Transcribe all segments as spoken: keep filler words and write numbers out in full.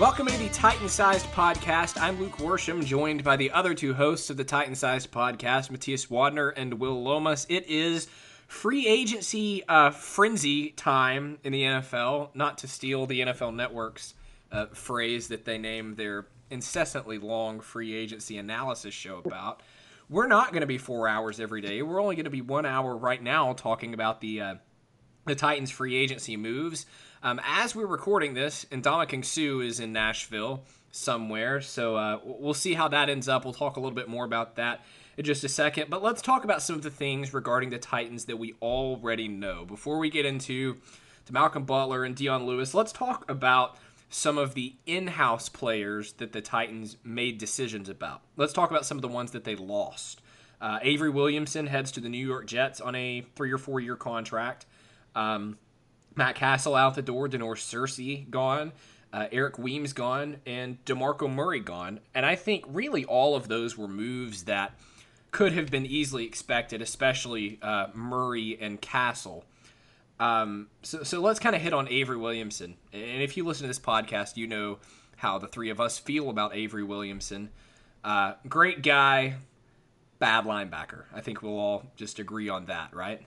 Welcome to the Titan-Sized Podcast. I'm Luke Worsham, joined by the other two hosts of the Titan-Sized Podcast, Matthias Wadner and Will Lomas. It is free agency uh, frenzy time in the N F L, not to steal the N F L Network's uh, phrase that they name their incessantly long free agency analysis show about. We're not going to be four hours every day. We're only going to be one hour right now talking about the uh, the Titans free agency moves. Um, as we're recording this, Ndamukong Suh is in Nashville somewhere, so uh, we'll see how that ends up. We'll talk a little bit more about that in just a second, but let's talk about some of the things regarding the Titans that we already know. Before we get into to Malcolm Butler and Dion Lewis, let's talk about some of the in-house players that the Titans made decisions about. Let's talk about some of the ones that they lost. Uh, Avery Williamson heads to the New York Jets on a three- or four-year contract. Um, Matt Castle out the door, Denore Searcy gone, uh, Eric Weems gone, and DeMarco Murray gone. And I think really all of those were moves that could have been easily expected, especially uh, Murray and Castle. Um, so, so let's kind of hit on Avery Williamson. And if you listen to this podcast, you know how the three of us feel about Avery Williamson. Uh, great guy, bad linebacker. I think we'll all just agree on that, right?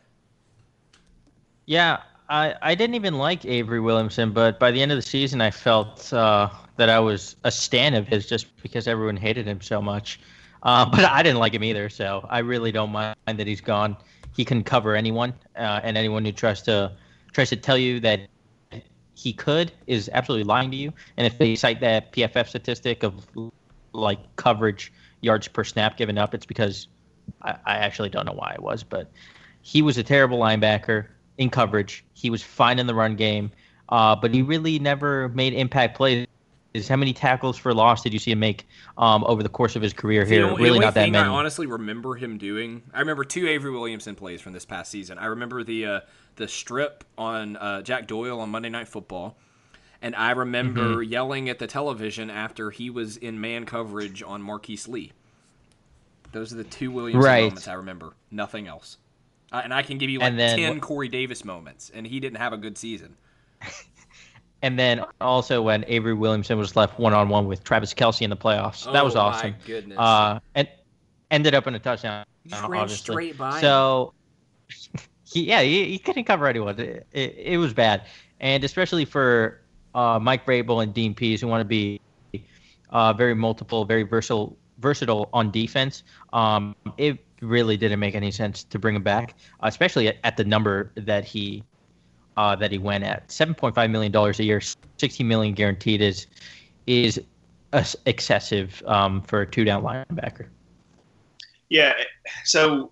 Yeah, I, I didn't even like Avery Williamson, but by the end of the season, I felt uh, that I was a stan of his just because everyone hated him so much. Uh, but I didn't like him either, so I really don't mind that he's gone. He can cover anyone, uh, and anyone who tries to tries to tell you that he could is absolutely lying to you. And if they cite that P F F statistic of like coverage yards per snap given up, it's because I, I actually don't know why it was, but he was a terrible linebacker in coverage. He was fine in the run game, uh, but he really never made impact plays. How many tackles for loss did you see him make um, over the course of his career here? The only, really the only not that thing many. I honestly remember him doing, I remember two Avery Williamson plays from this past season. I remember the uh, the strip on uh, Jack Doyle on Monday Night Football, and I remember mm-hmm. yelling at the television after he was in man coverage on Marquise Lee. Those are the two Williamson right. moments I remember. Nothing else. Uh, and I can give you like then, ten Corey Davis moments, and he didn't have a good season. And then also when Avery Williamson was left one-on-one with Travis Kelce in the playoffs. Oh, that was awesome. My goodness. Uh, and ended up in a touchdown. He just ran obviously. straight by So, he, yeah, he, he couldn't cover anyone. It, it, it was bad. And especially for uh, Mike Vrabel and Dean Pease, who want to be uh, very multiple, very versatile, versatile on defense, um, it really didn't make any sense to bring him back, uh, especially at, at the number that he uh, that he went at. seven point five million dollars a year, sixteen million dollars guaranteed is is uh, excessive um, for a two-down linebacker. Yeah, so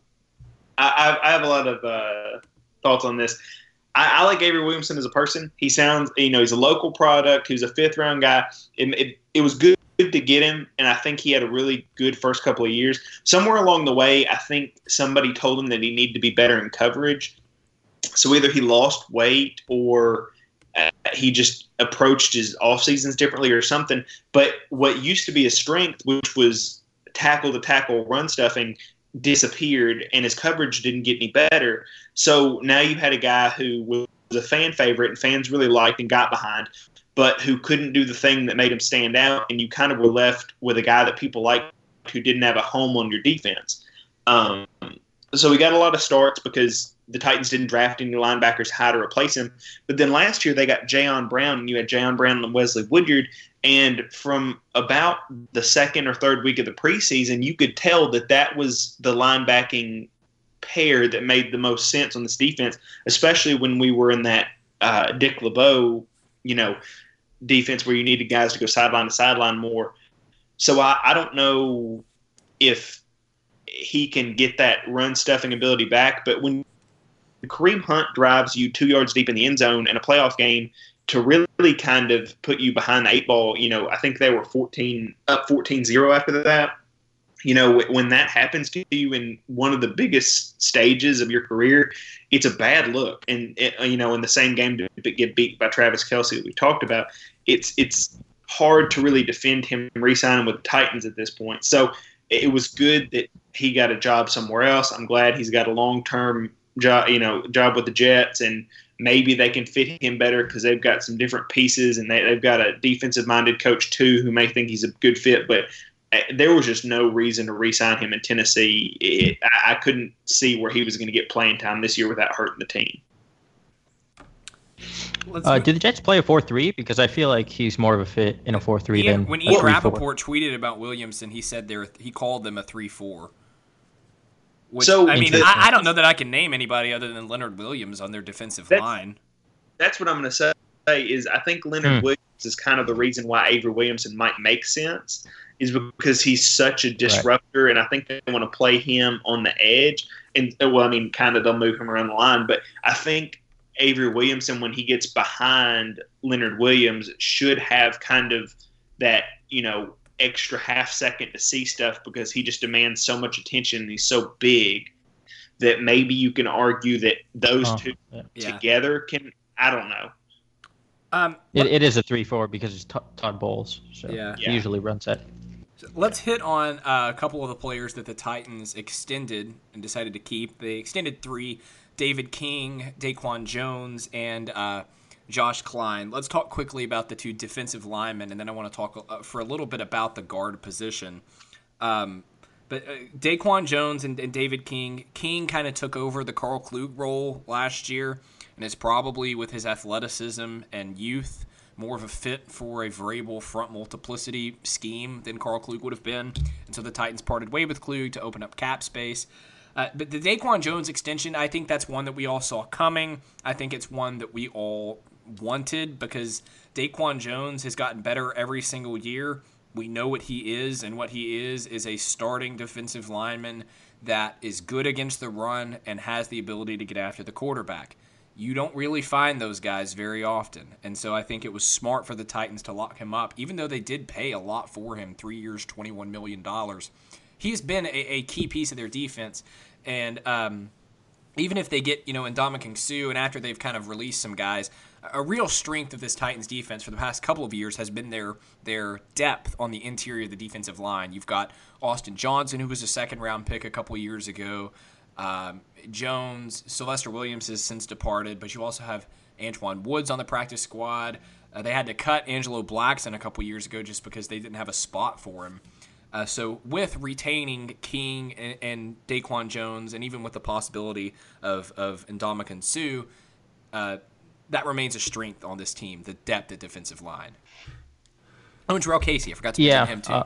I, I have a lot of uh, thoughts on this. I, I like Avery Williamson as a person. He sounds, you know, he's a local product. He's a fifth-round guy. It, it, it was good to get him, and I think he had a really good first couple of years. Somewhere along the way, I think somebody told him that he needed to be better in coverage. So either he lost weight or uh, he just approached his off seasons differently or something. But what used to be his strength, which was tackle to tackle run stuffing, disappeared, and his coverage didn't get any better. So now you had a guy who was a fan favorite and fans really liked and got behind, but who couldn't do the thing that made him stand out, and you kind of were left with a guy that people liked who didn't have a home on your defense. Um, so we got a lot of starts because the Titans didn't draft any linebackers high to replace him. But then last year they got Jayon Brown, and you had Jayon Brown and Wesley Woodyard, and from about the second or third week of the preseason, you could tell that that was the linebacking pair that made the most sense on this defense, especially when we were in that uh, Dick LeBeau, you know, defense where you needed guys to go sideline to sideline more. So I, I don't know if he can get that run stuffing ability back, but when Kareem Hunt drives you two yards deep in the end zone in a playoff game to really kind of put you behind the eight ball, you know, I think they were fourteen up fourteen zero after that. You know, when that happens to you in one of the biggest stages of your career, it's a bad look. And, it, you know, in the same game to get beat by Travis Kelce that we talked about, it's it's hard to really defend him re-signing with the Titans at this point. So it was good that he got a job somewhere else. I'm glad he's got a long-term job, you know, job with the Jets. And maybe they can fit him better because they've got some different pieces, and they, they've got a defensive-minded coach too who may think he's a good fit. But there was just no reason to re-sign him in Tennessee. It, I, I couldn't see where he was going to get playing time this year without hurting the team. Uh, do the Jets play a four three? Because I feel like he's more of a fit in a four three than when a Ian three four. Rappaport tweeted about Williamson, he said there he called them a three four. Which, So I mean, the, I, I don't know that I can name anybody other than Leonard Williams on their defensive that's, line. That's what I'm going to say. Is I think Leonard hmm. Williams is kind of the reason why Avery Williamson might make sense, is because he's such a disruptor, right. And I think they want to play him on the edge. And well, I mean, kind of they'll move him around the line, but I think Avery Williamson, when he gets behind Leonard Williams, should have kind of that, you know, extra half second to see stuff because he just demands so much attention and he's so big that maybe you can argue that those oh, two yeah. together can, I don't know. Um, it, it is a three four because it's Todd Bowles, so yeah. he usually runs that. So let's hit on uh, a couple of the players that the Titans extended and decided to keep. They extended three. David King, Daquan Jones, and uh, Josh Klein. Let's talk quickly about the two defensive linemen, and then I want to talk uh, for a little bit about the guard position. Um, but uh, Daquan Jones and, and David King, King kind of took over the Carl Klug role last year, and is probably, with his athleticism and youth, more of a fit for a variable front multiplicity scheme than Carl Klug would have been. And so the Titans parted way with Klug to open up cap space. Uh, but the Daquan Jones extension, I think that's one that we all saw coming. I think it's one that we all wanted because Daquan Jones has gotten better every single year. We know what he is, and what he is is a starting defensive lineman that is good against the run and has the ability to get after the quarterback. You don't really find those guys very often, and so I think it was smart for the Titans to lock him up, even though they did pay a lot for him, three years, twenty-one million dollars. He's been a, a key piece of their defense, and um, even if they get, you know, Ndamukong Suh, and after they've kind of released some guys, a real strength of this Titans defense for the past couple of years has been their their depth on the interior of the defensive line. You've got Austin Johnson, who was a second-round pick a couple of years ago. Um, Jones, Sylvester Williams has since departed, but you also have Antoine Woods on the practice squad. Uh, they had to cut Angelo Blackson a couple years ago just because they didn't have a spot for him. Uh, so with retaining King and, and Daquan Jones, and even with the possibility of, of Ndamukong Suh, uh, that remains a strength on this team, the depth at defensive line. Oh, and Terrell Casey, I forgot to mention yeah, him too. Uh,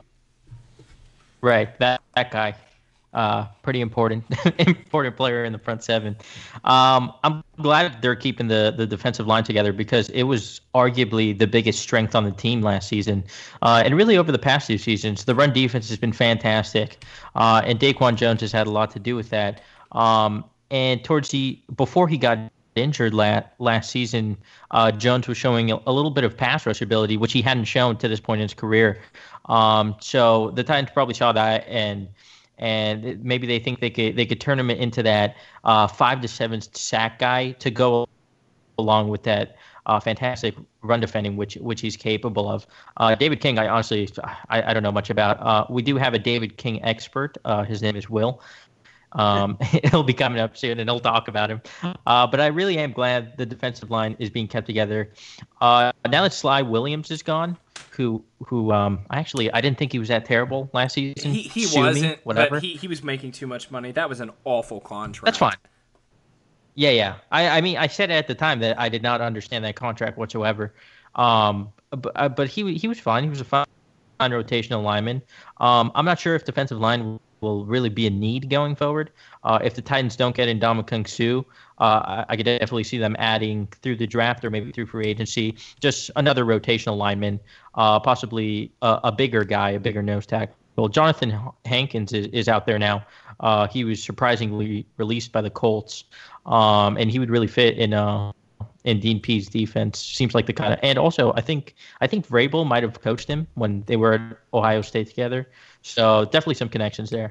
right, that, that guy. Uh, pretty important, important player in the front seven. Um, I'm glad they're keeping the, the defensive line together because it was arguably the biggest strength on the team last season. Uh, and really over the past two seasons, the run defense has been fantastic. Uh, and Daquan Jones has had a lot to do with that. Um, and towards the, before he got injured last, last season, uh, Jones was showing a, a little bit of pass rush ability, which he hadn't shown to this point in his career. Um, so the Titans probably saw that and, And maybe they think they could they could turn him into that uh, five to seven sack guy to go along with that uh, fantastic run defending, which which he's capable of. Uh, David King, I honestly I, I don't know much about. Uh, we do have a David King expert. Uh, his name is Will. Um, he'll be coming up soon, and he'll talk about him. Uh, but I really am glad the defensive line is being kept together. Uh, now that Sly Williams is gone, who who um actually I didn't think he was that terrible last season. He he Sue wasn't, me, whatever. but he, he was making too much money. That was an awful contract. That's fine. Yeah, yeah. I, I mean, I said at the time that I did not understand that contract whatsoever. Um, but uh, but he he was fine. He was a fine rotational lineman. Um, I'm not sure if defensive line will really be a need going forward. Uh, if the Titans don't get Ndamukong Suh, uh, I, I could definitely see them adding through the draft or maybe through free agency just another rotational lineman, uh, possibly a, a bigger guy, a bigger nose tackle. Well, Jonathan Hankins is, is out there now. Uh, he was surprisingly released by the Colts, um, and he would really fit in uh, in Dean Pease' defense. Seems like the kind of, and also I think I think Vrabel might have coached him when they were at Ohio State together. So definitely some connections there.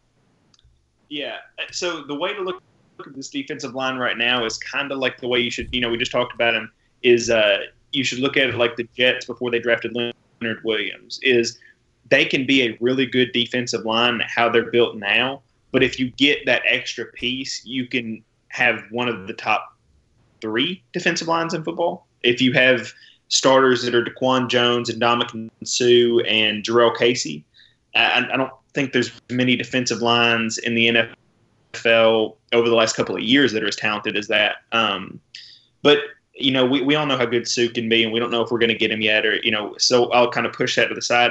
Yeah. So the way to look at this defensive line right now is kind of like the way you should, you know, we just talked about him, is uh, you should look at it like the Jets before they drafted Leonard Williams, is they can be a really good defensive line, how they're built now. But if you get that extra piece, you can have one of the top three defensive lines in football. If you have starters that are Daquan Jones and Ndamukong Suh and Jarrell Casey, I, I don't think there's many defensive lines in the N F L over the last couple of years that are as talented as that. Um, but, you know, we, we all know how good Suh can be, and we don't know if we're going to get him yet, or, you know, so I'll kind of push that to the side.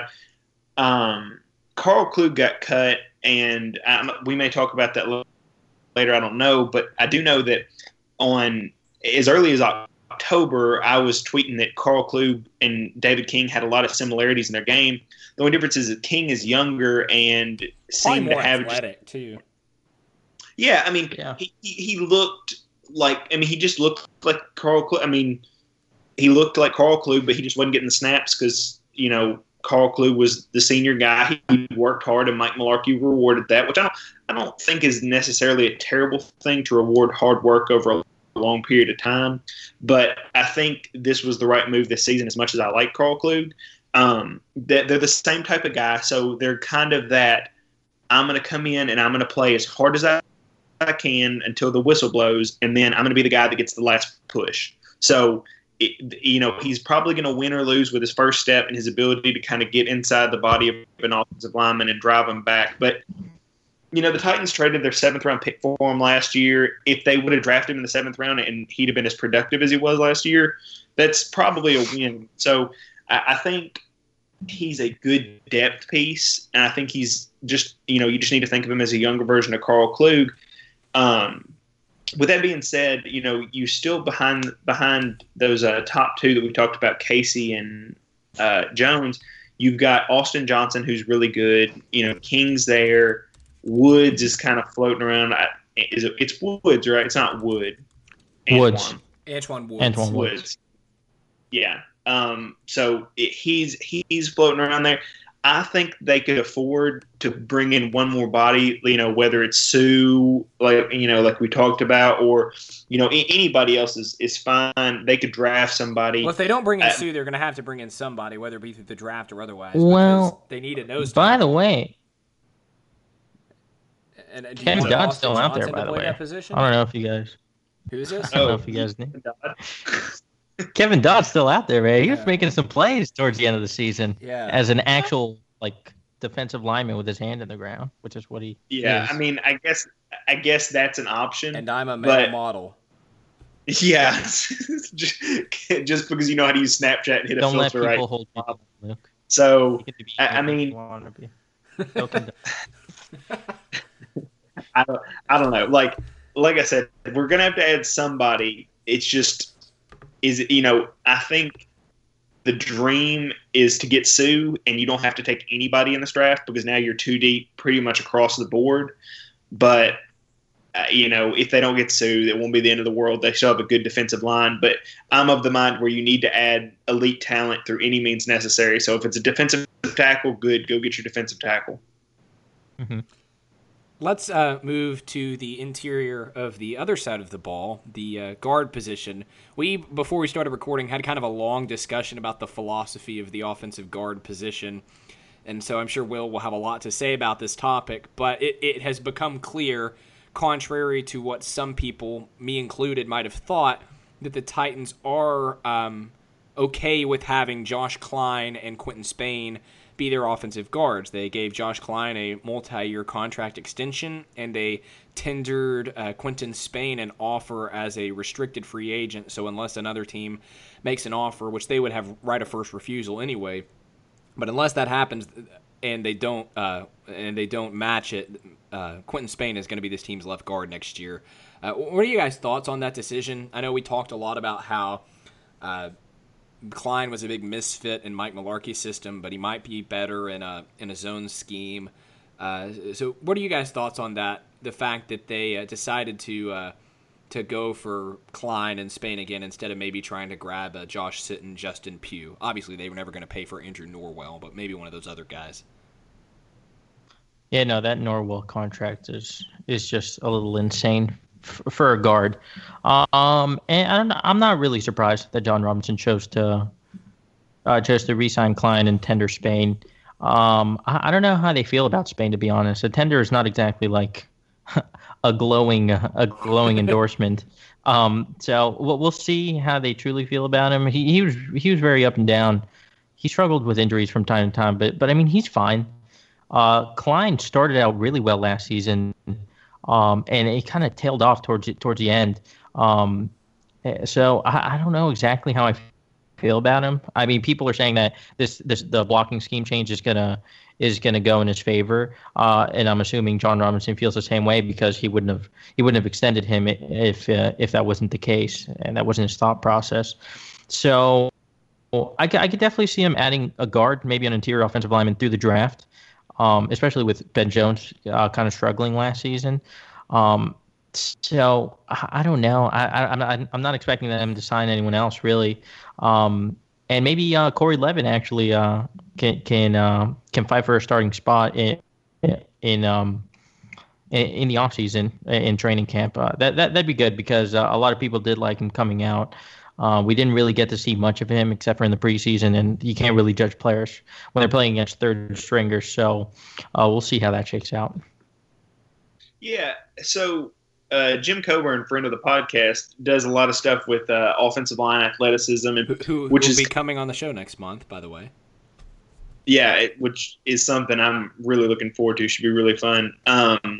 Um, Carl Klug got cut, and um, we may talk about that later. I don't know, but I do know that on as early as October, I was tweeting that Carl Klug and David King had a lot of similarities in their game. The only difference is that King is younger and seemed to have athletic just, too. Yeah, I mean, yeah. He, he looked like I mean, he just looked like Carl Klug. I mean, he looked like Carl Klug, but he just wasn't getting the snaps because you know Carl Klug was the senior guy. He worked hard, and Mike Mularkey rewarded that, which I don't I don't think is necessarily a terrible thing to reward hard work over a long period of time. But I think this was the right move this season. As much as I like Carl Klug. Um, that they're the same type of guy, so they're kind of that. I'm going to come in and I'm going to play as hard as I, I can until the whistle blows, and then I'm going to be the guy that gets the last push. So, it, you know, he's probably going to win or lose with his first step and his ability to kind of get inside the body of an offensive lineman and drive him back. But, you know, the Titans traded their seventh round pick for him last year. If they would have drafted him in the seventh round and he'd have been as productive as he was last year, that's probably a win. So, I, I think he's a good depth piece, and I think he's just, you know, you just need to think of him as a younger version of Carl Klug. Um, with that being said, you know, you still behind behind those uh, top two that we talked about, Casey and uh, Jones, you've got Austin Johnson, who's really good. You know, King's there. Woods is kind of floating around. I, is it, it's Woods, right? It's not Wood. Woods. Antoine Woods. Antoine Woods. Woods. Yeah. Um, so it, he's he's floating around there. I think they could afford to bring in one more body, you know, whether it's Suh, like you know, like we talked about, or you know, anybody else is, is fine. They could draft somebody. Well, if they don't bring in uh, Suh, they're going to have to bring in somebody, whether it be through the draft or otherwise. Well, they need a nose. By the way, and, and Kevin Dodd's still out there. By the way, I don't know if you guys. Who is this? I don't know if you guys knew. Kevin Dodd's still out there, man. He was yeah. making some plays towards the end of the season yeah. as an actual like defensive lineman with his hand in the ground, which is what he. Yeah, is. I mean, I guess I guess that's an option. And I'm a male but, model. Yeah, just, just because you know how to use Snapchat and hit Don't a let filter people right. hold you, Luke. So You get to be I, I anything mean, you want to be. Don't- I don't, I don't know. Like, like I said, we're gonna have to add somebody. It's just, is it, you know, I think the dream is to get Suh, and you don't have to take anybody in this draft because now you're too deep, pretty much across the board. But uh, you know, if they don't get Suh, it won't be the end of the world. They still have a good defensive line. But I'm of the mind where you need to add elite talent through any means necessary. So if it's a defensive tackle, good, go get your defensive tackle. mm-hmm. Let's uh, move to the interior of the other side of the ball, the uh, guard position. We, before we started recording, had kind of a long discussion about the philosophy of the offensive guard position. And so I'm sure Will will have a lot to say about this topic. But it, it has become clear, contrary to what some people, me included, might have thought, that the Titans are um, okay with having Josh Kline and Quentin Spain be their offensive guards. They gave Josh Kline a multi-year contract extension, and they tendered uh, Quentin Spain an offer as a restricted free agent. So unless another team makes an offer, which they would have right of first refusal anyway, but unless that happens and they don't uh, and they don't match it, uh, Quentin Spain is going to be this team's left guard next year. Uh, what are you guys' thoughts on that decision? I know we talked a lot about how uh, Kline was a big misfit in Mike Mularkey's system, but he might be better in a in a zone scheme. Uh, so, what are you guys' thoughts on that? The fact that they uh, decided to uh, to go for Kline and Spain again instead of maybe trying to grab uh, Josh Sitton, Justin Pugh. Obviously, they were never going to pay for Andrew Norwell, but maybe one of those other guys. Yeah, no, that Norwell contract is is just a little insane f- for a guard. Um, and I don't know, I'm not really surprised that John Robinson chose to uh, chose to re-sign Kline and tender Spain. Um, I, I don't know how they feel about Spain, to be honest. A tender is not exactly like a glowing a glowing endorsement. Um, so we'll, we'll see how they truly feel about him. He he was he was very up and down. He struggled with injuries from time to time, but but I mean he's fine. Uh, Klein started out really well last season, um, and it kind of tailed off towards towards the end. Um, so I, I don't know exactly how I feel about him. I mean, people are saying that this this the blocking scheme change is gonna is gonna go in his favor, uh, and I'm assuming John Robinson feels the same way because he wouldn't have he wouldn't have extended him if uh, if that wasn't the case and that wasn't his thought process. So I, I could definitely see him adding a guard, maybe an interior offensive lineman through the draft. Um, especially with Ben Jones uh, kind of struggling last season. Um, so I, I don't know. I, I, I'm I'm not expecting them to sign anyone else really. Um, and maybe uh, Corey Levin actually uh, can can uh, can fight for a starting spot in in um in, in the offseason in training camp. Uh, that that that'd be good because uh, a lot of people did like him coming out. Uh, we didn't really get to see much of him except for in the preseason, and you can't really judge players when they're playing against third stringers. So uh, we'll see how that shakes out. Yeah. So uh, Jim Coburn, friend of the podcast, does a lot of stuff with uh, offensive line athleticism, and who, who which will is be coming on the show next month, by the way. Yeah, it, which is something I'm really looking forward to. Should be really fun. Um,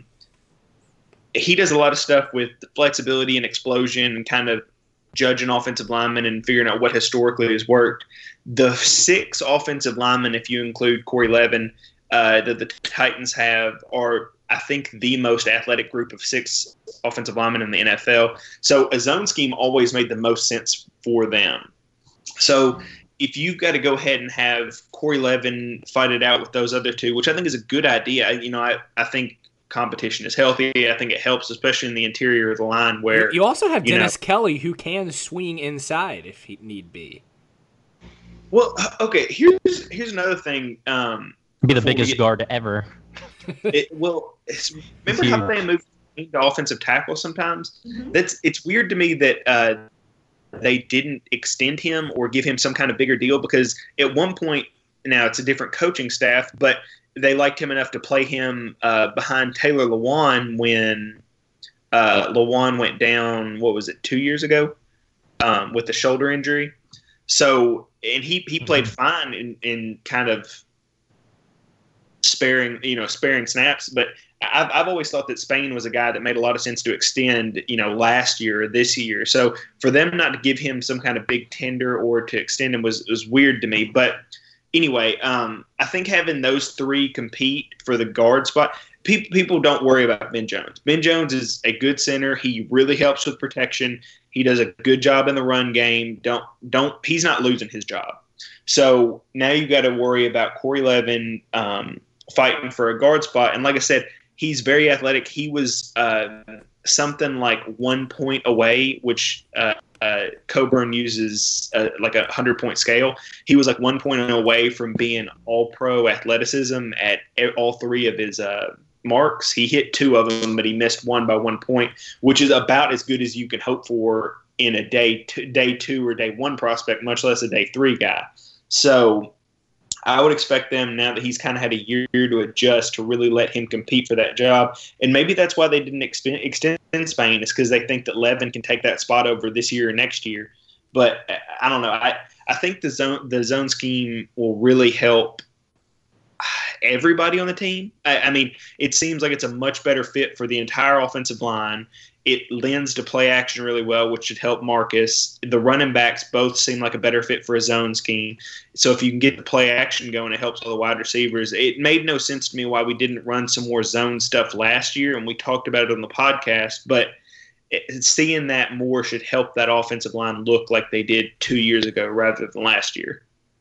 he does a lot of stuff with flexibility and explosion and kind of judging offensive linemen and figuring out what historically has worked. The six offensive linemen, if you include Corey Levin, uh, that the Titans have are, I think, the most athletic group of six offensive linemen in the N F L. So a zone scheme always made the most sense for them. So if you've got to go ahead and have Corey Levin fight it out with those other two, which I think is a good idea. You know, I, I think competition is healthy. I think it helps, especially in the interior of the line where you also have Dennis know, Kelly who can swing inside if he need be. Well, okay. Here's here's another thing. Um, be the biggest get, guard ever. It, well, it's, remember Huge. how they move to offensive tackle sometimes? Mm-hmm. That's it's weird to me that uh, they didn't extend him or give him some kind of bigger deal because at one point now it's a different coaching staff, but they liked him enough to play him uh, behind Taylor Lewan when uh, Lewan went down, what was it, two years ago um, with the shoulder injury. So, and he, he played mm-hmm. fine in, in kind of sparing, you know, sparing snaps. But I've, I've always thought that Spain was a guy that made a lot of sense to extend, you know, last year or this year. So for them not to give him some kind of big tender or to extend him was, was weird to me. But anyway, um, I think having those three compete for the guard spot, people people don't worry about Ben Jones. Ben Jones is a good center. He really helps with protection. He does a good job in the run game. Don't don't he's not losing his job. So now you got to worry about Corey Levin um, fighting for a guard spot. And like I said, he's very athletic. He was uh, something like one point away, which uh, uh, Coburn uses uh, like a hundred-point scale. He was like one point away from being all-pro athleticism at all three of his uh, marks. He hit two of them, but he missed one by one point, which is about as good as you can hope for in a day two, day two or day one prospect, much less a day three guy. So I would expect them, now that he's kind of had a year to adjust, to really let him compete for that job. And maybe that's why they didn't extend, extend Spain, is because they think that Levin can take that spot over this year or next year. But I don't know. I, I think the zone the zone scheme will really help everybody on the team. I, I mean, it seems like it's a much better fit for the entire offensive line. It lends to play action really well, which should help Marcus. The running backs both seem like a better fit for a zone scheme. So if you can get the play action going, it helps all the wide receivers. It made no sense to me why we didn't run some more zone stuff last year, and we talked about it on the podcast. But it, seeing that more should help that offensive line look like they did two years ago rather than last year.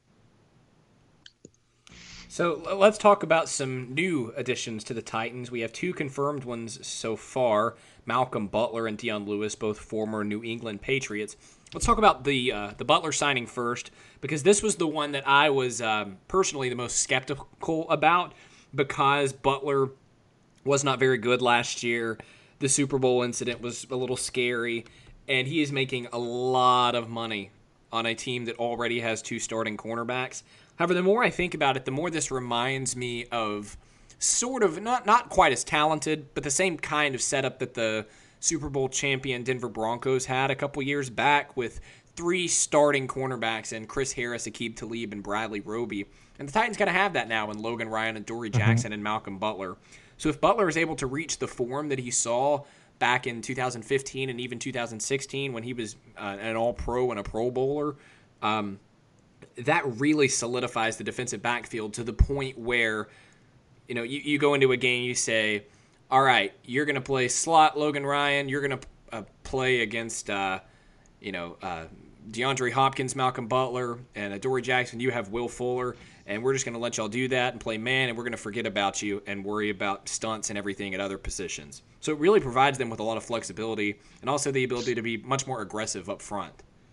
So let's talk about some new additions to the Titans. We have two confirmed ones so far, Malcolm Butler and Dion Lewis, both former New England Patriots. Let's talk about the uh, the Butler signing first, because this was the one that I was um, personally the most skeptical about, because Butler was not very good last year. The Super Bowl incident was a little scary, and he is making a lot of money on a team that already has two starting cornerbacks. However, the more I think about it, the more this reminds me of sort of not not quite as talented, but the same kind of setup that the Super Bowl champion Denver Broncos had a couple years back with three starting cornerbacks in Chris Harris, Aqib Talib, and Bradley Roby. And the Titans got to have that now in Logan Ryan and Dory Jackson mm-hmm. and Malcolm Butler. So if Butler is able to reach the form that he saw back in two thousand fifteen and even two thousand sixteen when he was uh, an all-pro and a Pro Bowler, um, that really solidifies the defensive backfield to the point where, you know, you, you go into a game, you say, all right, you're going to play slot Logan Ryan, you're going to uh, play against, uh, you know, uh, DeAndre Hopkins, Malcolm Butler, and Adoree Jackson, you have Will Fuller, and we're just going to let y'all do that and play man, and we're going to forget about you and worry about stunts and everything at other positions. So it really provides them with a lot of flexibility and also the ability to be much more aggressive up front.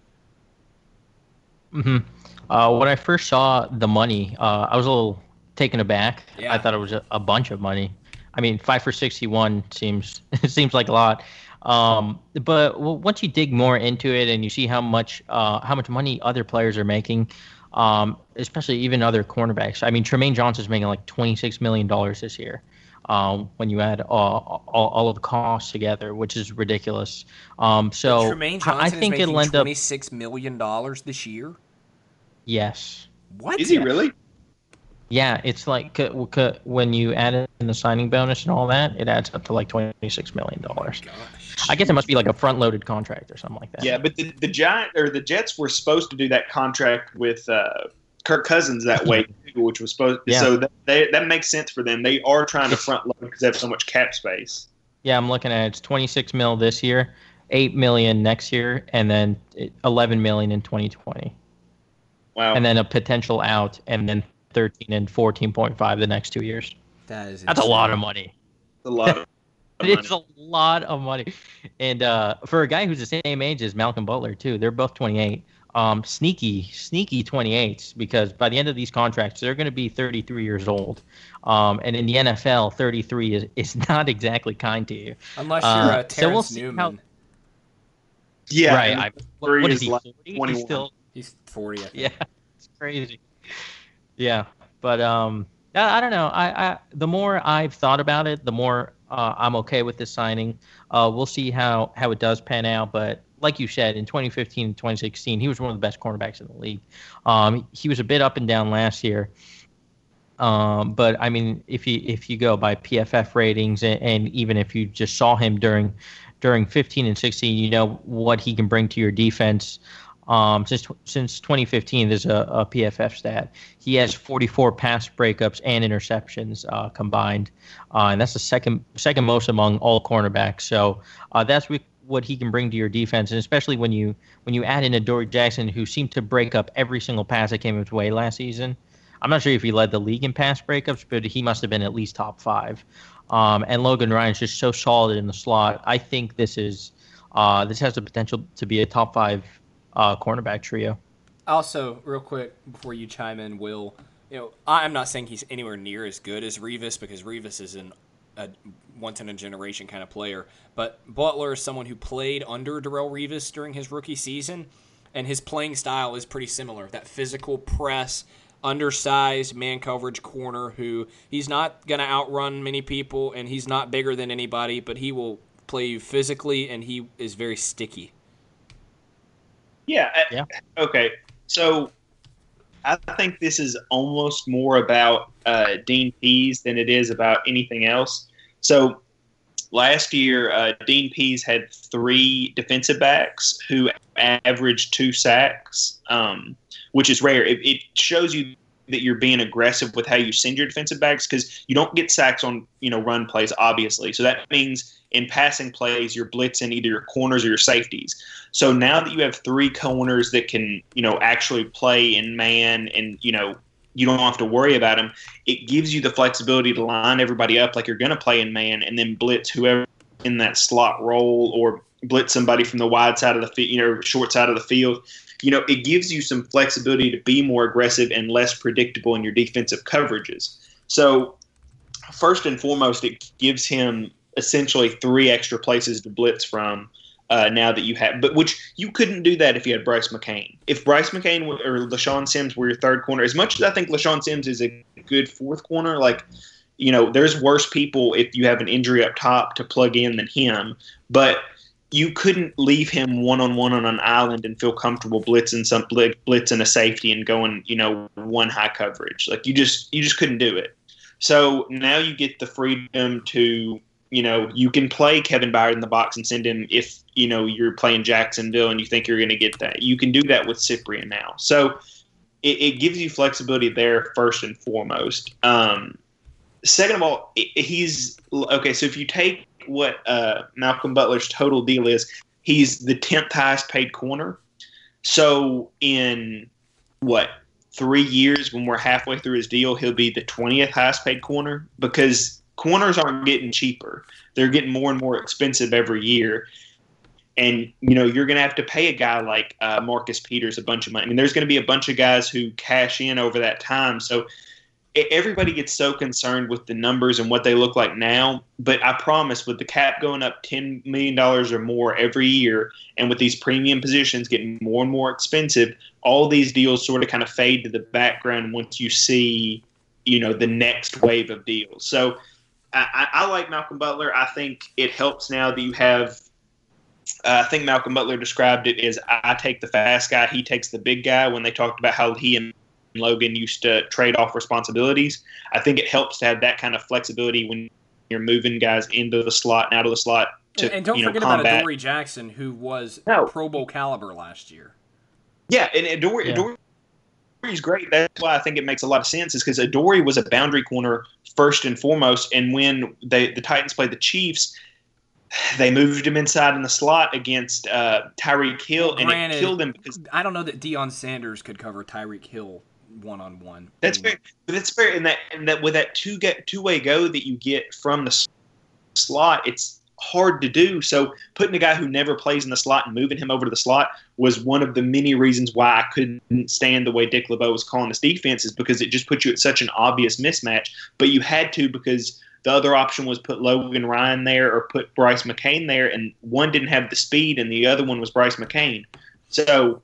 Mm-hmm. Uh, when I first saw the money, uh, I was a little taken aback. Yeah. I thought it was a, a bunch of money. I mean, five for sixty-one seems seems like a lot. Um, but once you dig more into it and you see how much uh, how much money other players are making, um, especially even other cornerbacks. I mean, Tremaine Johnson's making like twenty-six million dollars this year um, when you add all, all, all of the costs together, which is ridiculous. Um, so Tremaine Johnson I think is making it'll end twenty-six million dollars this year? Yes. What? Is he really? Yeah, it's like uh, c- when you add in the signing bonus and all that, it adds up to like twenty-six million dollars. Oh I guess it must be like a front-loaded contract or something like that. Yeah, but the the Giant or the Jets were supposed to do that contract with uh, Kirk Cousins that way, which was supposed. Yeah. So that they, that makes sense for them. They are trying to front load because they have so much cap space. Yeah, I'm looking at it. It's twenty-six mil this year, eight million next year, and then eleven million in twenty twenty. Wow. And then a potential out, and then thirteen and fourteen point five the next two years. That is That's insane. a lot of money. A lot of It's a lot of money. And uh, for a guy who's the same age as Malcolm Butler, too, they're both twenty-eight. Um, sneaky, sneaky twenty-eights, because by the end of these contracts, they're going to be thirty-three years old. Um, and in the N F L, thirty-three is, is not exactly kind to you. Unless you're uh, uh, Terrence so we'll see Newman. How, yeah. Right. I, what, what is he, like forty? He's still, He's forty, I think. Yeah. It's crazy. Yeah. But um, I, I don't know. I, I the more I've thought about it, the more uh, I'm okay with this signing. Uh, we'll see how, how it does pan out. But like you said, in twenty fifteen and twenty sixteen, he was one of the best cornerbacks in the league. Um, he was a bit up and down last year. Um, but I mean, if you if you go by P F F ratings, and, and even if you just saw him during during fifteen and sixteen, you know what he can bring to your defense. Um, since since twenty fifteen, there's a, a P F F stat. He has forty-four pass breakups and interceptions uh, combined, uh, and that's the second second most among all cornerbacks. So uh, that's what he can bring to your defense, and especially when you when you add in Adoree Jackson, who seemed to break up every single pass that came his way last season. I'm not sure if he led the league in pass breakups, but he must have been at least top five. Um, and Logan Ryan's just so solid in the slot. I think this is uh, this has the potential to be a top five Uh, cornerback trio. Also, real quick before you chime in, Will, you know, I'm not saying he's anywhere near as good as Revis, because Revis is an, a once in a generation kind of player. But Butler is someone who played under Darrelle Revis during his rookie season, and his playing style is pretty similar. That physical press, undersized man coverage corner who he's not going to outrun many people, and he's not bigger than anybody, but he will play you physically, and he is very sticky. Yeah. yeah. Okay. So I think this is almost more about uh, Dean Pease than it is about anything else. So last year, uh, Dean Pease had three defensive backs who averaged two sacks, um, which is rare. It, it shows you that you're being aggressive with how you send your defensive backs, because you don't get sacks on, you know, run plays, obviously. So that means in passing plays, you're blitzing either your corners or your safeties. So now that you have three corners that can, you know, actually play in man, and, you know, you don't have to worry about them, it gives you the flexibility to line everybody up like you're going to play in man, and then blitz whoever in that slot role, or blitz somebody from the wide side of the field, you know, short side of the field. You know, it gives you some flexibility to be more aggressive and less predictable in your defensive coverages. So first and foremost, it gives him essentially three extra places to blitz from uh, now that you have, but which you couldn't do that if you had Bryce McCain. If Bryce McCain or LaShawn Sims were your third corner, as much as I think LaShawn Sims is a good fourth corner, like you know, there's worse people if you have an injury up top to plug in than him. But you couldn't leave him one on one on an island and feel comfortable blitzing some blitzing a safety and going, you know, one high coverage. Like you just you just couldn't do it. So now you get the freedom to, you know, you can play Kevin Byard in the box and send him if, you know, you're playing Jacksonville and you think you're going to get that. You can do that with Cyprien now. So it, it gives you flexibility there first and foremost. Um, second of all, he's okay. So if you take what uh, Malcolm Butler's total deal is, he's the tenth highest paid corner. So in what three years, when we're halfway through his deal, he'll be the twentieth highest paid corner because corners aren't getting cheaper; they're getting more and more expensive every year. And you know you're going to have to pay a guy like uh, Marcus Peters a bunch of money. I mean, there's going to be a bunch of guys who cash in over that time. So everybody gets so concerned with the numbers and what they look like now, but I promise with the cap going up ten million dollars or more every year and with these premium positions getting more and more expensive, all these deals sort of kind of fade to the background once you see, you know, the next wave of deals. So I, I like Malcolm Butler. I think it helps now that you have uh, I think Malcolm Butler described it as I take the fast guy, he takes the big guy when they talked about how he and Logan used to trade off responsibilities. I think it helps to have that kind of flexibility when you're moving guys into the slot and out of the slot. To, and, and don't you know, forget combat. about Adoree Jackson, who was no. Pro Bowl caliber last year. Yeah, and Adoree, yeah. Adoree's great. That's why I think it makes a lot of sense, is because Adoree was a boundary corner first and foremost, and when they, the Titans played the Chiefs, they moved him inside in the slot against uh, Tyreek Hill, and Granted, it killed him because I don't know that Deion Sanders could cover Tyreek Hill one on one. That's fair, but it's fair in that in that with that two get two way go that you get from the slot, it's hard to do. So putting a guy who never plays in the slot and moving him over to the slot was one of the many reasons why I couldn't stand the way Dick LeBeau was calling this defense, is because it just put you at such an obvious mismatch. But you had to, because the other option was put Logan Ryan there or put Bryce McCain there, and one didn't have the speed and the other one was Bryce McCain. So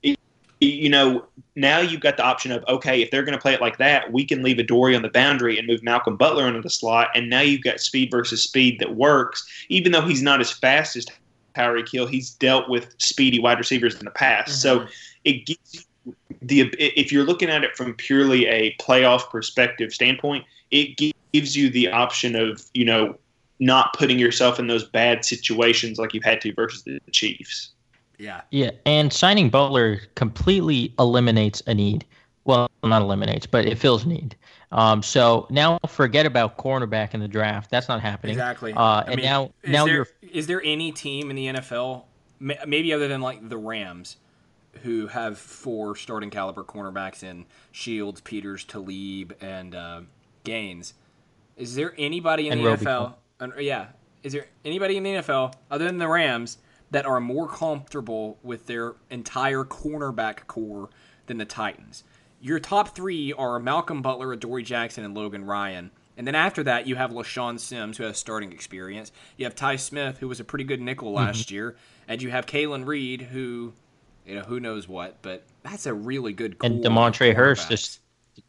you know, now you've got the option of, okay, if they're going to play it like that, we can leave Adoree on the boundary and move Malcolm Butler into the slot, and now you've got speed versus speed that works. Even though he's not as fast as Tyreek Hill, he's dealt with speedy wide receivers in the past. Mm-hmm. So it gives you the if you're looking at it from purely a playoff perspective standpoint, it gives you the option of, you know, not putting yourself in those bad situations like you've had to versus the Chiefs. Yeah. Yeah, and signing Butler completely eliminates a need. Well, not eliminates, but it fills a need. Um, so now forget about cornerback in the draft. That's not happening. Exactly. Uh, and mean, now, now there, you're. Is there any team in the N F L, maybe other than like the Rams, who have four starting caliber cornerbacks in Shields, Peters, Talib, and uh, Gaines? Is there anybody in and the Roby. N F L? Uh, yeah. Is there anybody in the N F L other than the Rams that are more comfortable with their entire cornerback core than the Titans? Your top three are Malcolm Butler, Adoree Jackson, and Logan Ryan. And then after that, you have LaShawn Sims, who has starting experience. You have Ty Smith, who was a pretty good nickel last mm-hmm. year. And you have Kalen Reed, who, you know, who knows what. But that's a really good core. And Demontre Hurst is...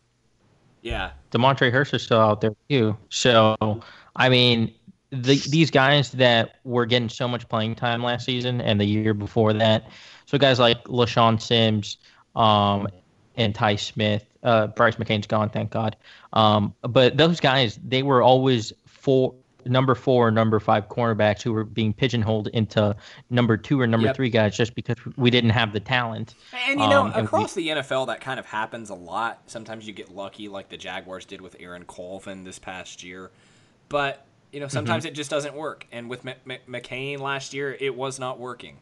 Yeah. Demontre Hurst is still out there, too. So, I mean... The, these guys that were getting so much playing time last season and the year before that, so guys like LaShawn Sims um, and Ty Smith, uh, Bryce McCain's gone, thank God. Um, but those guys, they were always four, number four or number five cornerbacks who were being pigeonholed into number two or number yep. three guys just because we didn't have the talent. And, you know, um, across we, the N F L, that kind of happens a lot. Sometimes you get lucky like the Jaguars did with Aaron Colvin this past year. But... You know, sometimes mm-hmm. it just doesn't work. And with M- M- McCain last year, it was not working.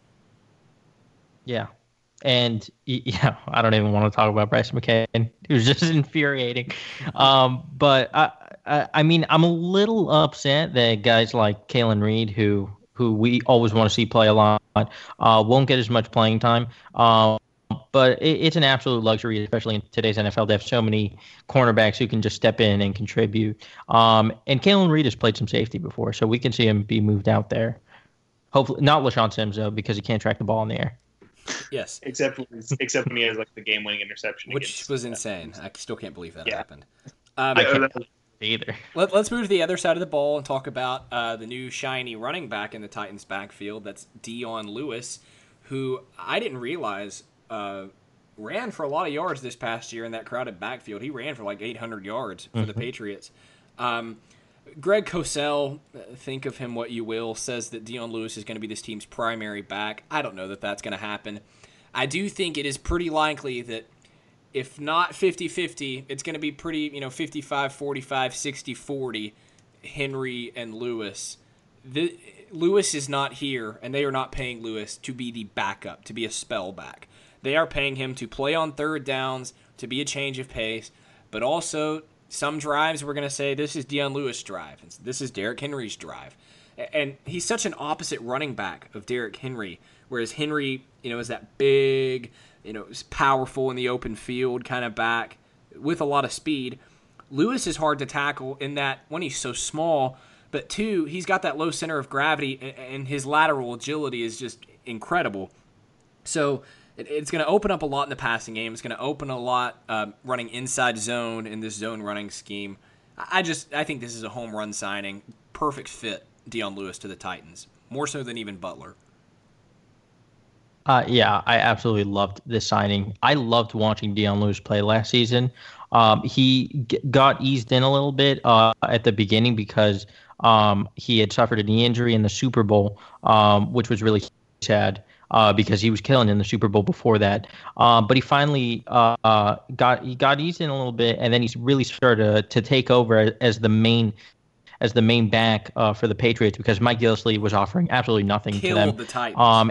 Yeah. And, yeah, I don't even want to talk about Bryce McCain. It was just infuriating. Um, but, I, I, I mean, I'm a little upset that guys like Kalen Reed, who who we always want to see play a lot, uh, won't get as much playing time. Um, But it, it's an absolute luxury, especially in today's N F L, to have so many cornerbacks who can just step in and contribute. Um, and Kalen Reed has played some safety before, so we can see him be moved out there. Hopefully, not LaShawn Sims, though, because he can't track the ball in the air. Yes. Except when, except when he has like the game-winning interception. Which against, was insane. I still can't believe that yeah. happened. Um, I, either. Let, let's move to the other side of the ball and talk about uh, the new shiny running back in the Titans backfield. That's Dion Lewis, who I didn't realize uh, ran for a lot of yards this past year in that crowded backfield. He ran for like eight hundred yards for mm-hmm. the Patriots. Um, Greg Cosell, think of him what you will, says that Dion Lewis is going to be this team's primary back. I don't know that that's going to happen. I do think it is pretty likely that if not fifty-fifty, it's going to be pretty, you know, fifty-five forty-five, sixty forty, Henry and Lewis. The, Lewis is not here, and they are not paying Lewis to be the backup, to be a spell back. They are paying him to play on third downs, to be a change of pace, but also some drives we're going to say this is Dion Lewis' drive, and this is Derrick Henry's drive. And he's such an opposite running back of Derrick Henry, whereas Henry, you know, is that big, you know, powerful in the open field kind of back with a lot of speed. Lewis is hard to tackle in that, one, he's so small, but two, he's got that low center of gravity, and his lateral agility is just incredible. So it's going to open up a lot in the passing game. It's going to open a lot uh, running inside zone in this zone running scheme. I just I think this is a home run signing. Perfect fit, Dion Lewis to the Titans, more so than even Butler. Uh, yeah, I absolutely loved this signing. I loved watching Dion Lewis play last season. Um, he g- got eased in a little bit uh, at the beginning because um, he had suffered a knee injury in the Super Bowl, um, which was really sad. Uh, because he was killing in the Super Bowl before that, um, but he finally uh, uh, got he got eased in a little bit, and then he's really started to, to take over as the main as the main back uh, for the Patriots because Mike Gillislee was offering absolutely nothing Killed to them. The Titans. Um,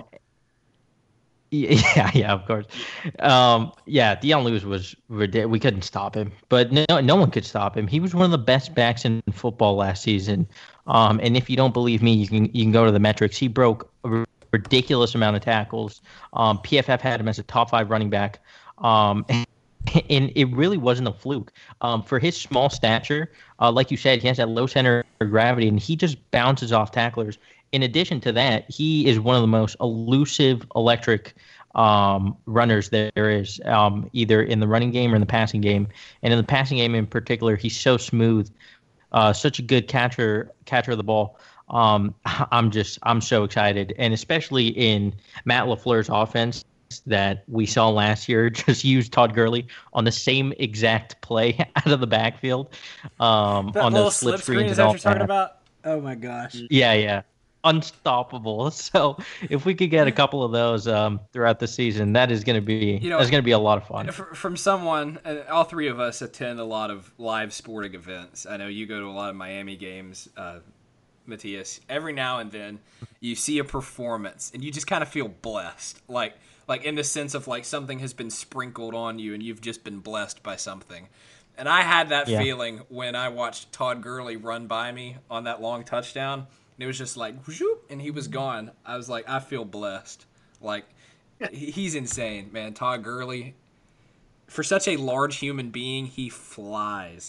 yeah, yeah, of course. Um, yeah, Dion Lewis was ridiculous. We couldn't stop him, but no, no one could stop him. He was one of the best backs in football last season. Um, and if you don't believe me, you can you can go to the metrics. He broke a ridiculous amount of tackles. Um, P F F had him as a top five running back. Um, and, and it really wasn't a fluke. Um, for his small stature, uh, like you said, he has that low center of gravity, and he just bounces off tacklers. In addition to that, he is one of the most elusive, electric um, runners there is, um, either in the running game or in the passing game. And in the passing game in particular, he's so smooth, uh, such a good catcher, catcher of the ball. Um, I'm just, I'm so excited. And especially in Matt LaFleur's offense that we saw last year, just use Todd Gurley on the same exact play out of the backfield. Um, that on little those slip slip screen screens is and that all what you're talking that. about? Oh my gosh. Yeah, yeah. Unstoppable. So if we could get a couple of those um, throughout the season, that is going to be, you know, that's going to be a lot of fun. From someone, uh, all three of us attend a lot of live sporting events. I know you go to a lot of Miami games, uh, Matthias. Every now and then you see a performance and you just kind of feel blessed, like like in the sense of like something has been sprinkled on you and you've just been blessed by something. And I had that yeah. feeling when I watched Todd Gurley run by me on that long touchdown, and it was just like whoop, and he was gone. I was like, I feel blessed. Like he's insane, man. Todd Gurley, for such a large human being, he flies.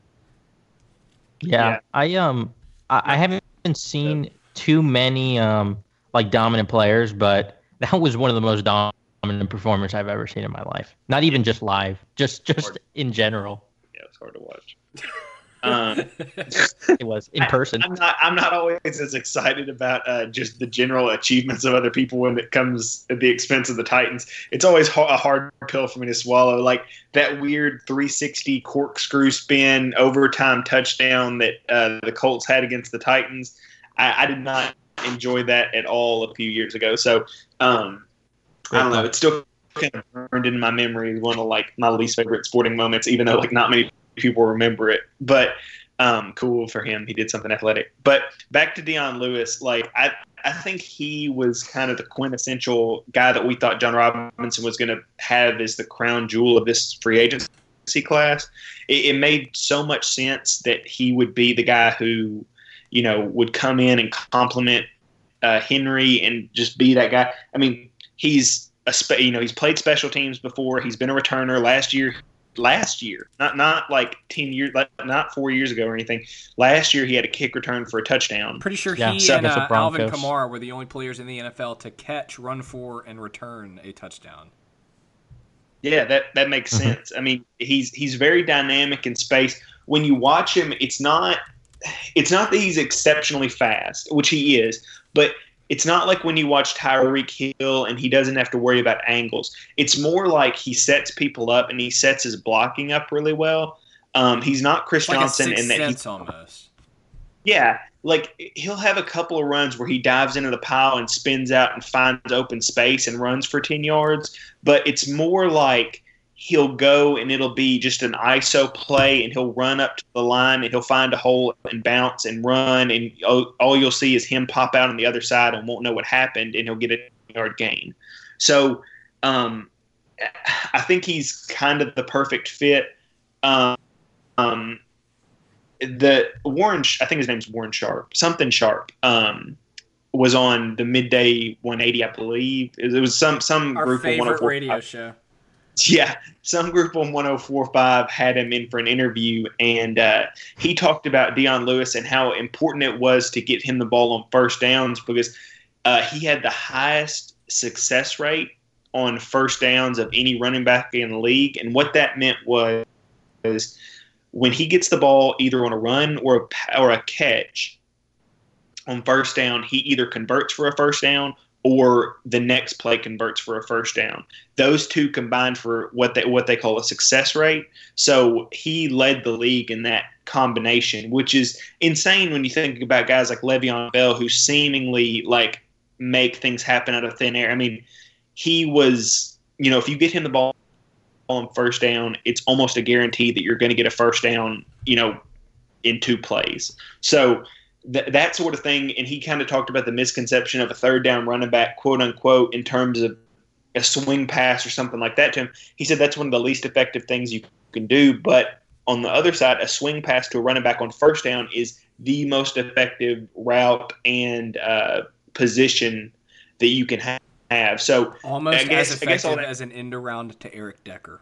Yeah, yeah. I um I, I haven't seen too many um like dominant players, but that was one of the most dominant performers I've ever seen in my life. Not even just live, just just in general. Yeah, it's hard to watch. Um, it was in person. I, I'm not. I'm not always as excited about uh, just the general achievements of other people when it comes at the expense of the Titans. It's always a hard pill for me to swallow. Like that weird three sixty corkscrew spin overtime touchdown that uh, the Colts had against the Titans. I, I did not enjoy that at all a few years ago. So um, I don't know. It's still kind of burned in my memory. One of like my least favorite sporting moments, even though like not many people remember it, but um, cool for him. He did something athletic. But back to Dion Lewis, like I, I think he was kind of the quintessential guy that we thought John Robinson was going to have as the crown jewel of this free agency class. It, it made so much sense that he would be the guy who, you know, would come in and complement uh, Henry and just be that guy. I mean, he's a spe- you know he's played special teams before. He's been a returner last year. Last year, not not like ten years, like not four years ago or anything. Last year, he had a kick return for a touchdown. Pretty sure yeah. he so, and uh, Alvin Kamara were the only players in the N F L to catch, run for, and return a touchdown. Yeah, that that makes sense. I mean, he's he's very dynamic in space. when you watch him, it's not it's not that he's exceptionally fast, which he is, but it's not like when you watch Tyreek Hill and he doesn't have to worry about angles. It's more like he sets people up and he sets his blocking up really well. Um, he's not Chris it's like Johnson a in that he's almost. Yeah, like he'll have a couple of runs where he dives into the pile and spins out and finds open space and runs for ten yards, but it's more like he'll go and it'll be just an I S O play and he'll run up to the line and he'll find a hole and bounce and run, and all you'll see is him pop out on the other side and won't know what happened, and he'll get a yard gain. So um, I think he's kind of the perfect fit. Um, um, the Warren, I think his name's Warren Sharp, something Sharp, um, was on the midday one eighty, I believe. It was some some Our group favorite on one oh four radio show. Yeah, some group on one oh four point five had him in for an interview, and uh, he talked about Dion Lewis and how important it was to get him the ball on first downs because uh, he had the highest success rate on first downs of any running back in the league. And what that meant was, was when he gets the ball either on a run or a, or a catch on first down, he either converts for a first down or the next play converts for a first down. Those two combined for what they what they call a success rate. So he led the league in that combination, which is insane when you think about guys like Le'Veon Bell, who seemingly like make things happen out of thin air. I mean, he was, you know, if you get him the ball on first down, it's almost a guarantee that you're going to get a first down, you know, in two plays. So Th- that sort of thing, and he kind of talked about the misconception of a third down running back, quote unquote, in terms of a swing pass or something like that to him. He said that's one of the least effective things you can do. But on the other side, a swing pass to a running back on first down is the most effective route and uh, position that you can ha- have. So almost I guess, as effective that, as an end around to Eric Decker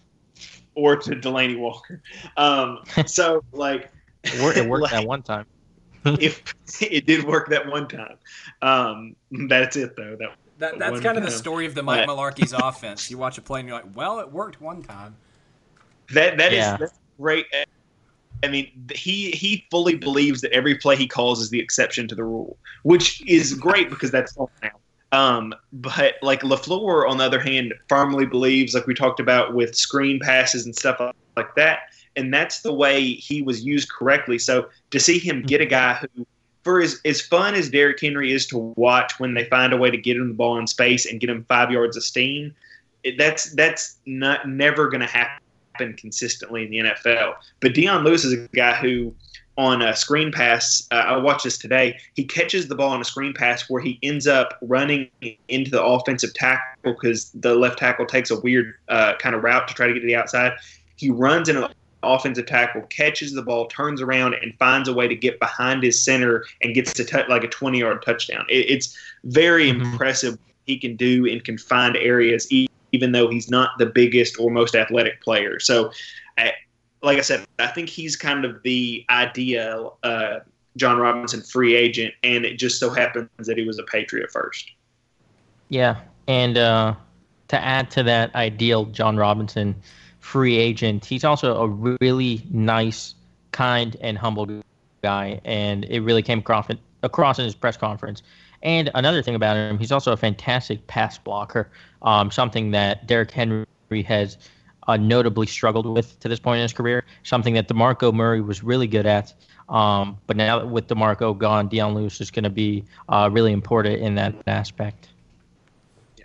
or to Delaney Walker. Um, so like it worked, it worked like, that one time. If it did work that one time, um, that's it though. That, that that's kind of the story of the Mike Mularkey's offense. You watch a play and you're like, well, it worked one time. That that yeah. is that's great. I mean, he he fully believes that every play he calls is the exception to the rule, which is great because that's all now. Um, but like LaFleur, on the other hand, firmly believes, like we talked about with screen passes and stuff like that. And that's the way he was used correctly. So to see him get a guy who, for as, as fun as Derrick Henry is to watch when they find a way to get him the ball in space and get him five yards of steam, it, that's that's not never going to happen consistently in the N F L. But Dion Lewis is a guy who, on a screen pass, uh, I watched this today, he catches the ball on a screen pass where he ends up running into the offensive tackle because the left tackle takes a weird uh, kind of route to try to get to the outside. He runs into the offensive tackle, catches the ball, turns around, and finds a way to get behind his center and gets to touch like a twenty-yard touchdown. It, it's very mm-hmm. impressive what he can do in confined areas, even though he's not the biggest or most athletic player. So, I, like I said, I think he's kind of the ideal uh, John Robinson free agent, and it just so happens that he was a Patriot first. Yeah, and uh, to add to that ideal John Robinson free agent, he's also a really nice, kind, and humble guy, and it really came across, across in his press conference. And another thing about him, he's also a fantastic pass blocker, um, something that Derrick Henry has uh, notably struggled with to this point in his career, something that DeMarco Murray was really good at. Um, but now with DeMarco gone, Dion Lewis is going to be uh, really important in that aspect. Yeah.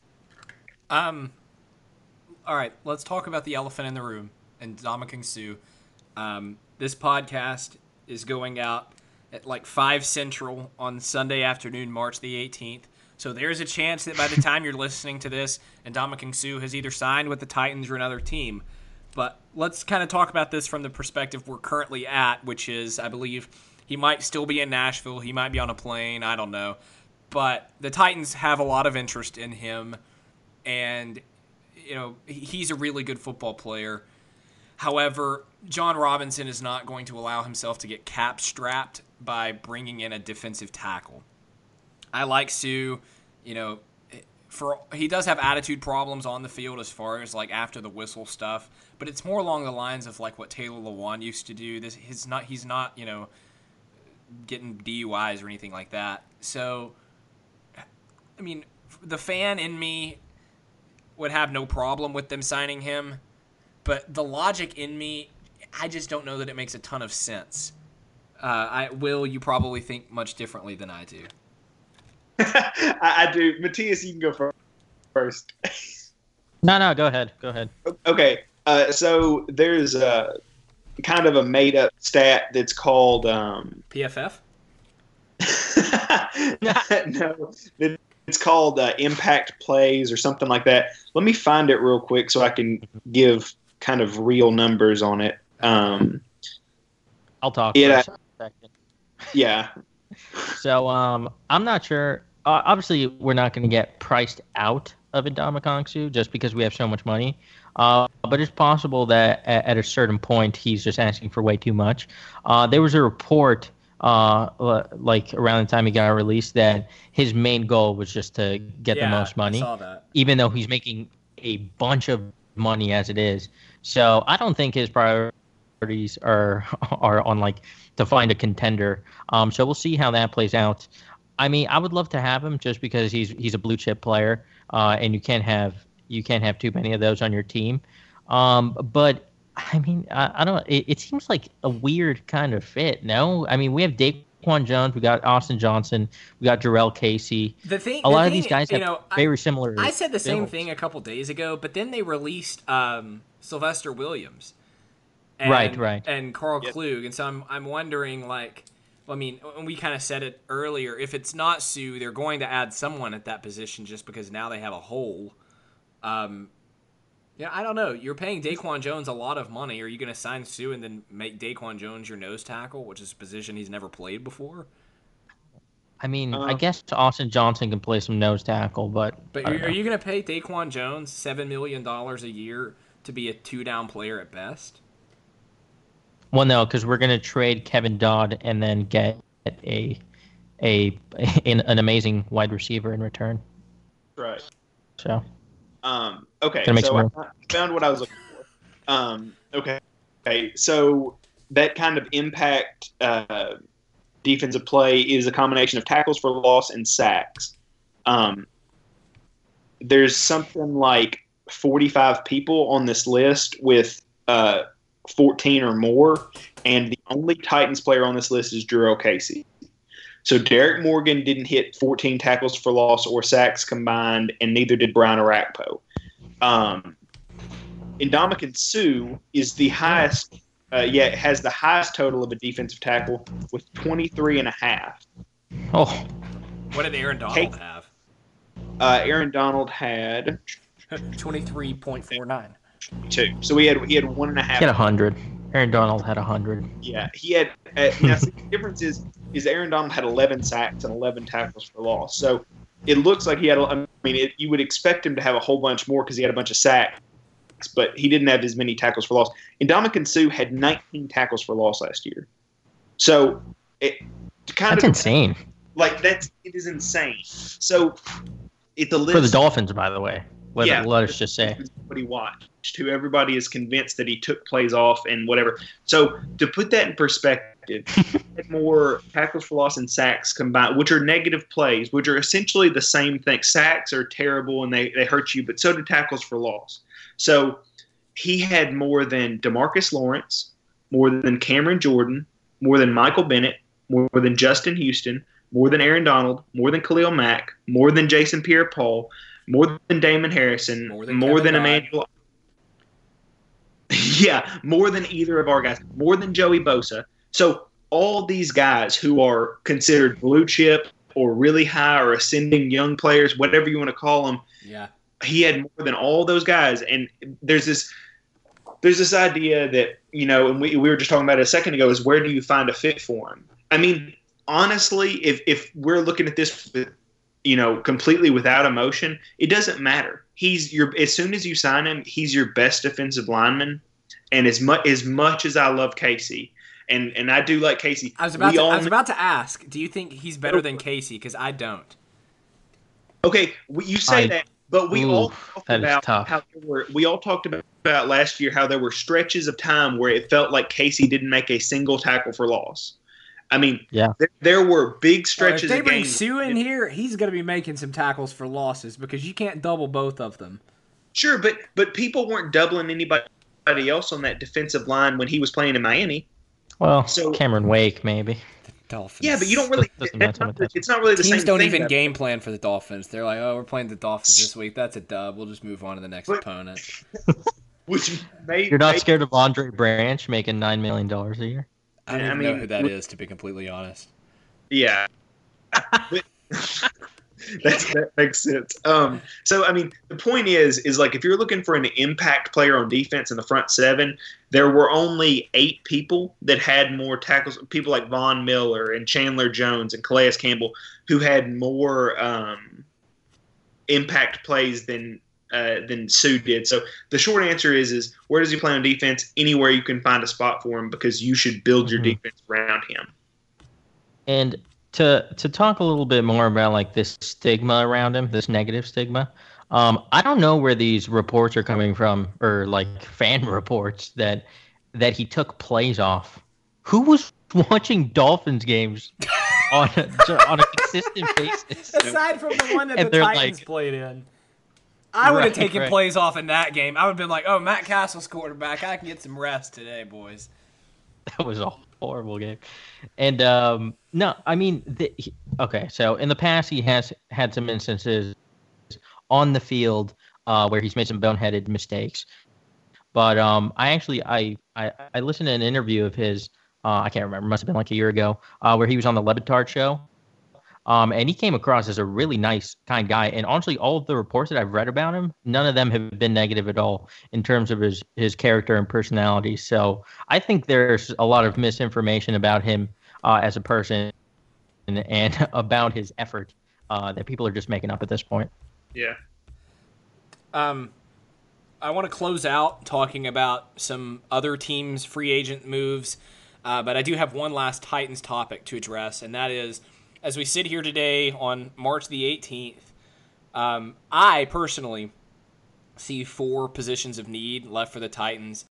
Um. All right, let's talk about the elephant in the room and Ndamukong Suh. Um, this podcast is going out at like five Central on Sunday afternoon, March the eighteenth. So there's a chance that by the time you're listening to this, Ndamukong Suh has either signed with the Titans or another team. But let's kind of talk about this from the perspective we're currently at, which is, I believe, he might still be in Nashville. He might be on a plane. I don't know. But the Titans have a lot of interest in him, and you know, he's a really good football player. However, John Robinson is not going to allow himself to get cap strapped by bringing in a defensive tackle. I like Suh. You know, for he does have attitude problems on the field as far as like after the whistle stuff, but it's more along the lines of like what Taylor Lewan used to do. This he's not he's not you know getting D U Is or anything like that. So, I mean, the fan in me would have no problem with them signing him, but the logic in me, I just don't know that it makes a ton of sense. Uh, I Will, you probably think much differently than I do. I, I do. Matthias, you can go first. No, no, go ahead. Go ahead. Okay. Uh, so there's a kind of a made-up stat that's called um, P F F. No, it's called uh, impact plays or something like that. Let me find it real quick so I can give kind of real numbers on it. Um, I'll talk. It, for a uh, second. Yeah. So um, I'm not sure. Uh, obviously, we're not going to get priced out of Ndamukong Suh just because we have so much money. Uh, but it's possible that at, at a certain point he's just asking for way too much. Uh, there was a report, uh, like around the time he got released, that his main goal was just to get Yeah, the most money, I saw that. even though he's making a bunch of money as it is. So I don't think his priorities are are on like to find a contender. Um, so we'll see how that plays out. I mean, I would love to have him just because he's he's a blue chip player, uh, and you can't have you can't have too many of those on your team. Um, but I mean, I, I don't. It, it seems like a weird kind of fit. No, I mean, we have Daquan Jones, we got Austin Johnson, we got Jarrell Casey. The thing, a the lot thing, of these guys you have know, very I, similar. I said the same builds. thing a couple days ago, but then they released um, Sylvester Williams, and, Right, right. and Carl Yep. Klug, and so I'm I'm wondering like. I mean, we kind of said it earlier. If it's not Sue, they're going to add someone at that position just because now they have a hole. Um, yeah, I don't know. You're paying Daquan Jones a lot of money. Are you going to sign Sue and then make Daquan Jones your nose tackle, which is a position he's never played before? I mean, I Um, guess Austin Johnson can play some nose tackle, but But I are, don't know. are you going to pay Daquan Jones seven million dollars a year to be a two-down player at best? Well, no, because we're going to trade Kevin Dodd and then get a a an, an amazing wide receiver in return. Right. So Um, okay, Gonna make so some I found what I was looking for. Um, okay, okay, so that kind of impact uh, defensive play is a combination of tackles for loss and sacks. Um, there's something like forty-five people on this list with uh, fourteen or more, and the only Titans player on this list is Jarrell Casey. So Derek Morgan didn't hit fourteen tackles for loss or sacks combined, and neither did Brian Arakpo. Um, Ndamukong Suh is the highest, uh, yeah, has the highest total of a defensive tackle with twenty-three and a half. oh, What did Aaron Donald Kate- have? Uh, Aaron Donald had twenty-three point four nine. two, so he had he had one and a half. he had a hundred. Aaron Donald had a hundred. Yeah, he had. Uh, now, see, the difference is is Aaron Donald had eleven sacks and eleven tackles for loss. So it looks like he had. I mean, it, you would expect him to have a whole bunch more because he had a bunch of sacks, but he didn't have as many tackles for loss. And Ndamukong Suh had nineteen tackles for loss last year. So it kind That's of insane like that's it is insane. So it the list for the Dolphins, by the way. Let, Yeah. let us just say. What he watched, who everybody is convinced that he took plays off and whatever. So to put that in perspective, he had more tackles for loss and sacks combined, which are negative plays, which are essentially the same thing. Sacks are terrible and they, they hurt you, but so do tackles for loss. So he had more than DeMarcus Lawrence, more than Cameron Jordan, more than Michael Bennett, more than Justin Houston, more than Aaron Donald, more than Khalil Mack, more than Jason Pierre-Paul, more than Damon Harrison, More more than than, Kevin Dodd. Emmanuel. Yeah, more than either of our guys, more than Joey Bosa. So all these guys who are considered blue chip or really high or ascending young players, whatever you want to call them, Yeah. he had more than all those guys. And there's this there's this idea that, you know, and we, we were just talking about it a second ago, is where do you find a fit for him? I mean, honestly, if if we're looking at this with, you know, completely without emotion, it doesn't matter. He's your as soon as you sign him, he's your best defensive lineman. And as much as much as I love Casey, and, and I do like Casey, I was about we to, all I was about to ask, do you think he's better than Casey? Because I don't. Okay, we, you say I- that, but we all Oof, talked that is about tough. how there were. We all talked about, about last year how there were stretches of time where it felt like Casey didn't make a single tackle for loss. I mean, Yeah. there, there were big Well, if stretches they of bring games. Sue in here, he's going to be making some tackles for losses because you can't double both of them. Sure, but but people weren't doubling anybody else on that defensive line when he was playing in Miami. Well, So- Cameron Wake maybe. Dolphins. Yeah, but you don't really. Doesn't That's matter not, what it's not really the Teams same don't thing. even though. game plan for the Dolphins. They're like, oh, we're playing the Dolphins this week. That's a dub. We'll just move on to the next But- opponent. Which made, You're not made- scared of Andre Branch making nine million dollars a year? I don't I even mean, know who that we- is, to be completely honest. Yeah. But- That's, that makes sense. Um, so, I mean, the point is, is like if you're looking for an impact player on defense in the front seven, there were only eight people that had more tackles. People like Von Miller and Chandler Jones and Calais Campbell who had more um, impact plays than uh, than Sue did. So the short answer is, is where does he play on defense? Anywhere you can find a spot for him because you should build your Mhm. defense around him. And to to talk a little bit more about like this stigma around him, this negative stigma. Um, I don't know where these reports are coming from, or like fan reports that that he took plays off. Who was watching Dolphins games on a, on a consistent basis? Aside from the one that And the they're Titans like- played in. I would have Right, taken right. plays off in that game. I would have been like, oh, Matt Castle's quarterback. I can get some rest today, boys. That was a horrible game. And um, no, I mean, the, he- okay. So in the past, he has had some instances on the field uh, where he's made some boneheaded mistakes. But um, I actually I, I I listened to an interview of his. Uh, I can't remember. Must have been like a year ago, uh, where he was on the Levitard show. Um, and he came across as a really nice, kind guy. And honestly, all of the reports that I've read about him, none of them have been negative at all in terms of his, his character and personality. So I think there's a lot of misinformation about him uh, as a person and, and about his effort uh, that people are just making up at this point. Yeah. Um, I want to close out talking about some other teams' free agent moves, uh, but I do have one last Titans topic to address, and that is, as we sit here today on March the eighteenth, um, I personally see four positions of need left for the Titans.